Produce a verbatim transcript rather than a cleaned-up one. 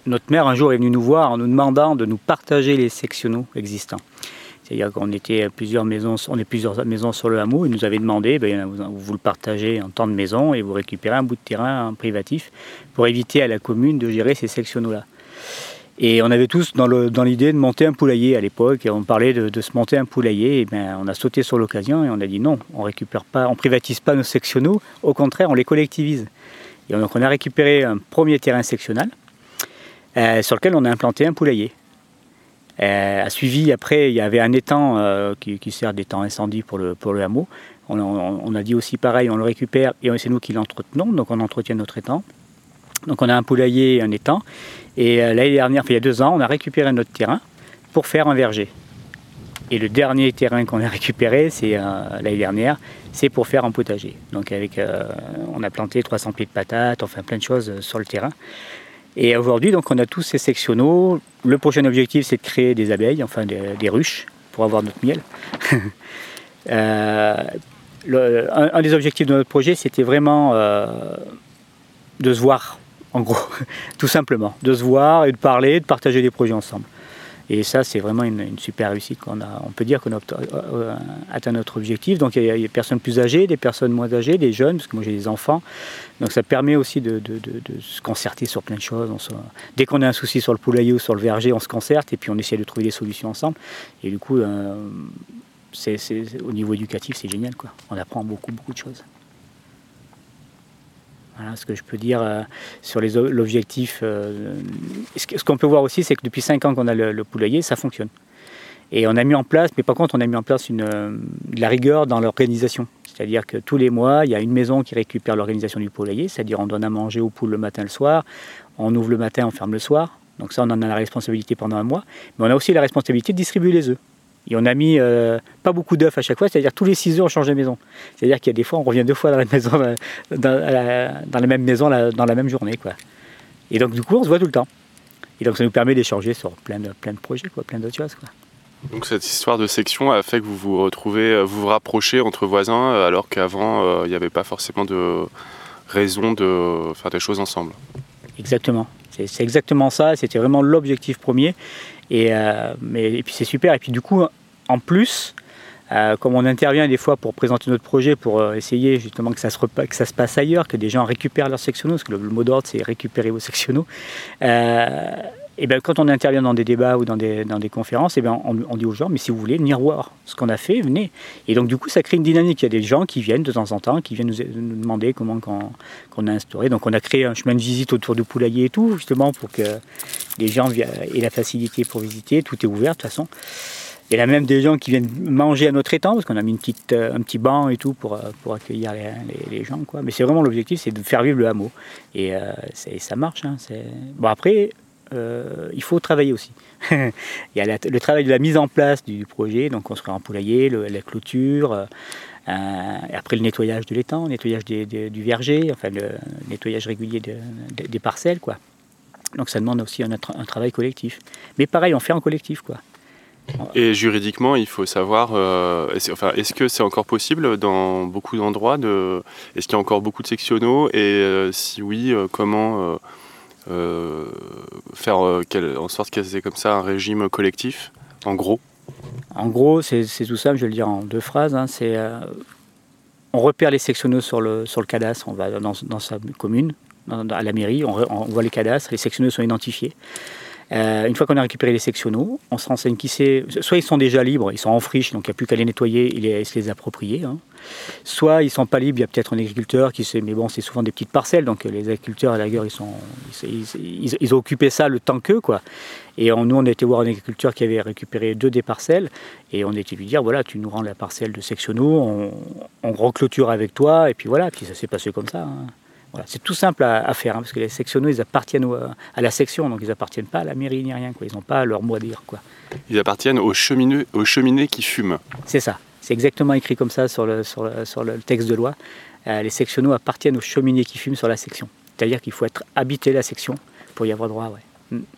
notre maire un jour est venu nous voir en nous demandant de nous partager les sectionaux existants. C'est-à-dire qu'on était plusieurs maisons, on est plusieurs maisons sur le hameau, il nous avait demandé, ben, vous, vous le partagez en tant de maisons et vous récupérez un bout de terrain en privatif pour éviter à la commune de gérer ces sectionaux-là. Et on avait tous dans, le, dans l'idée de monter un poulailler à l'époque, et on parlait de, de se monter un poulailler, et ben, on a sauté sur l'occasion et on a dit non, on récupère pas, on privatise pas nos sectionaux, au contraire on les collectivise. Et donc on a récupéré un premier terrain sectionnal euh, sur lequel on a implanté un poulailler. Euh, a suivi après, il y avait un étang euh, qui, qui sert d'étang incendie pour le, pour le hameau. On, on, on a dit aussi pareil, on le récupère et c'est nous qui l'entretenons, donc on entretient notre étang. Donc on a un poulailler et un étang. Et euh, l'année dernière, enfin, il y a deux ans, on a récupéré notre terrain pour faire un verger. Et le dernier terrain qu'on a récupéré, c'est euh, l'année dernière, c'est pour faire un potager. Donc avec, euh, on a planté trois cents pieds de patates, enfin plein de choses sur le terrain. Et aujourd'hui, donc, on a tous ces sectionaux. Le prochain objectif, c'est de créer des abeilles, enfin des, des ruches, pour avoir notre miel. euh, le, un, un des objectifs de notre projet, c'était vraiment euh, de se voir, en gros, tout simplement. De se voir et de parler, de partager des projets ensemble. Et ça, c'est vraiment une, une super réussite. Qu'on a, on peut dire qu'on a euh, atteint notre objectif. Donc il y, a, il y a des personnes plus âgées, des personnes moins âgées, des jeunes, parce que moi j'ai des enfants. Donc ça permet aussi de, de, de, de se concerter sur plein de choses. On se, dès qu'on a un souci sur le poulailler ou sur le verger, on se concerte et puis on essaie de trouver des solutions ensemble. Et du coup, euh, c'est, c'est, au niveau éducatif, c'est génial, quoi. On apprend beaucoup, beaucoup de choses. Voilà ce que je peux dire euh, sur les, l'objectif. Euh, ce, ce qu'on peut voir aussi, c'est que depuis cinq ans qu'on a le, le poulailler, ça fonctionne. Et on a mis en place, mais par contre, on a mis en place une, euh, de la rigueur dans l'organisation. C'est-à-dire que tous les mois, il y a une maison qui récupère l'organisation du poulailler, c'est-à-dire on donne à manger aux poules le matin et le soir, on ouvre le matin, on ferme le soir. Donc ça, on en a la responsabilité pendant un mois. Mais on a aussi la responsabilité de distribuer les œufs. Et on a mis euh, pas beaucoup d'œufs à chaque fois, c'est-à-dire tous les six œufs on change de maison. C'est-à-dire qu'il y a des fois on revient deux fois dans la maison, dans la, dans la même maison, dans la même journée, quoi. Et donc du coup on se voit tout le temps. Et donc ça nous permet d'échanger sur plein de, plein de projets, quoi, plein d'autres choses, quoi. Donc cette histoire de section a fait que vous vous retrouvez, vous vous rapprochez entre voisins, alors qu'avant il n'y avait pas forcément de raison de faire des choses ensemble. Exactement. C'est, c'est exactement ça. C'était vraiment l'objectif premier. Et, euh, mais, et puis c'est super. Et puis du coup, en plus, euh, comme on intervient des fois pour présenter notre projet, pour euh, essayer justement que ça, se repa- que ça se passe ailleurs, que des gens récupèrent leurs sectionaux, parce que le, le mot d'ordre c'est récupérer vos sectionaux. Euh, et bien quand on intervient dans des débats ou dans des, dans des conférences, et bien on, on dit aux gens, mais si vous voulez venir voir ce qu'on a fait, venez. Et donc du coup ça crée une dynamique. Il y a des gens qui viennent de temps en temps, qui viennent nous, nous demander comment qu'on, qu'on a instauré. Donc on a créé un chemin de visite autour du poulailler et tout, justement pour que les gens aient la facilité pour visiter. Tout est ouvert de toute façon. Il y a même des gens qui viennent manger à notre étang, parce qu'on a mis une petite, un petit banc et tout pour, pour accueillir les, les, les gens, quoi. Mais c'est vraiment l'objectif, c'est de faire vivre le hameau. Et euh, c'est, ça marche. Hein, c'est... Bon après, euh, il faut travailler aussi. Il y a la, le travail de la mise en place du projet, donc construire un poulailler, le, la clôture, euh, et après le nettoyage de l'étang, le nettoyage des, des, du verger, enfin le nettoyage régulier de, de, des parcelles, quoi. Donc ça demande aussi un, un travail collectif. Mais pareil, on fait en collectif, quoi. Et juridiquement, il faut savoir, euh, est-ce, enfin, est-ce que c'est encore possible dans beaucoup d'endroits de, est-ce qu'il y a encore beaucoup de sectionaux et euh, si oui, euh, comment euh, euh, faire euh, quel, en sorte qu'il y ait comme ça un régime collectif, en gros? En gros, c'est, c'est tout simple, je vais le dire en deux phrases. Hein, c'est, euh, on repère les sectionaux sur le, sur le cadastre, on va dans, dans sa commune, dans, à la mairie, on, on voit les cadastres, les sectionaux sont identifiés. Euh, une fois qu'on a récupéré les sectionaux, on se renseigne qui c'est. Soit ils sont déjà libres, ils sont en friche, donc il n'y a plus qu'à les nettoyer et les, se les approprier. Hein. Soit ils ne sont pas libres, il y a peut-être un agriculteur qui sait, mais bon, c'est souvent des petites parcelles, donc les agriculteurs, à la rigueur, ils, sont, ils, ils, ils ont occupé ça le temps qu'eux, quoi. Et on, nous, on a été voir un agriculteur qui avait récupéré deux des parcelles, et on a été lui dire, voilà, tu nous rends la parcelle de sectionaux, on, on reclôture avec toi, et puis voilà, puis ça s'est passé comme ça. Hein. Voilà, c'est tout simple à, à faire, hein, parce que les sectionaux, ils appartiennent au, à la section, donc ils n'appartiennent pas à la mairie ni rien, quoi. Ils n'ont pas leur mot à dire, quoi. Ils appartiennent aux cheminées, aux cheminées qui fument. C'est ça, c'est exactement écrit comme ça sur le, sur le, sur le texte de loi. Euh, les sectionaux appartiennent aux cheminées qui fument sur la section. C'est-à-dire qu'il faut être habité la section pour y avoir droit, ouais. Mm.